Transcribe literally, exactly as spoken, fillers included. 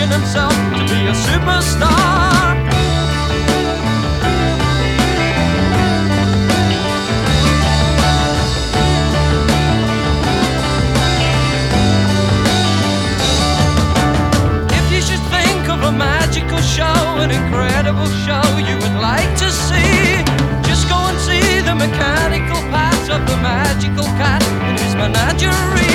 proving himself to be a superstar. If you should think of a magical show, an incredible show you would like to see, just go and see the mechanical parts of the magical cat and his menagerie.